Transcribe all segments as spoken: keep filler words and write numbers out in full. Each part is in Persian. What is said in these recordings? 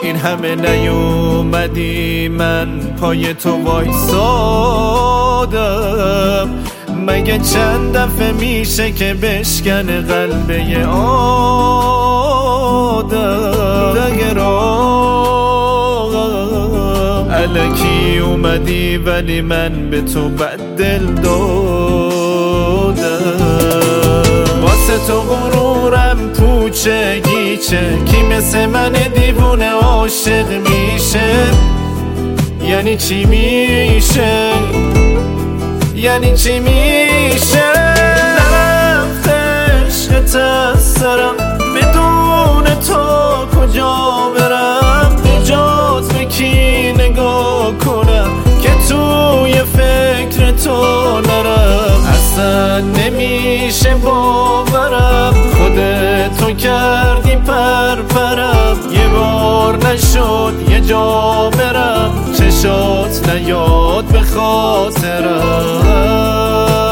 این همه نیومدی من پای تو وایسادم، مگه چند دفعه میشه که بشکنه قلبه آدم؟ دگرام الکی اومدی ولی من به تو بد دل دادم. واسه تو غرورم پوچه گیچه، کی مثل من دیوونه عاشق میشه؟ یعنی چی میشه؟ یعنی چی میشه؟ نرفت عشقت از سرم، بدون تو کجا برم؟ نجات به کی نگاه کنم که توی فکر تو نرم؟ اصلا نمیشه باورم، خودتو کردی پرپرم. یه بار نشد یه جا برم، چشات نیاد به خاطرم.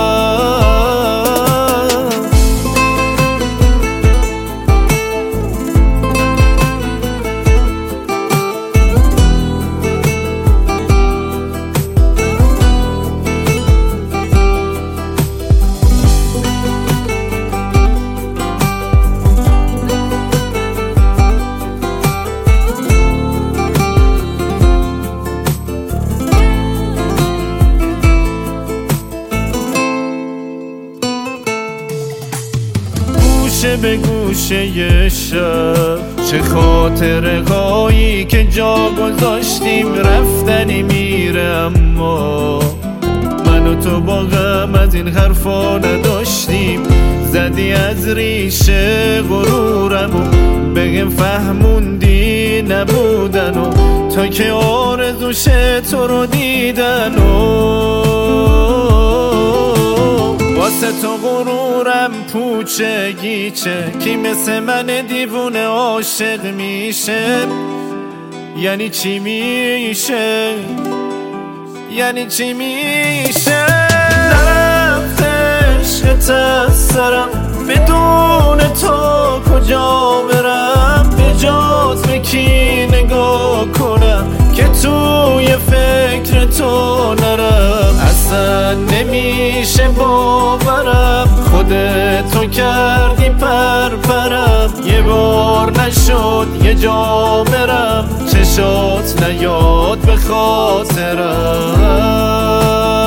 به گوشه ی شب چه خاطره هایی که جا گذاشتیم، رفتنی میره اما من و تو با غم از این حرفا نداشتیم. زدی از ریشه غرورم و بگم فهموندی نبودن و تا که آرزوشه تو رو دیدن و واسه تو غرورم پوچه گیچه، کی مثل من دیوونه عاشق میشه؟ یعنی چی میشه؟ یعنی چی میشه؟ نرفت عشقت از سرم، بدون تو کجا برم؟ نجات به کی نگاه کنم که توی فکر تو نرم؟ اصلا نمیشه باورم، خودتو کردی پرپرم. یه بار نشد یه جا برم، چشات نیاد به خاطرم.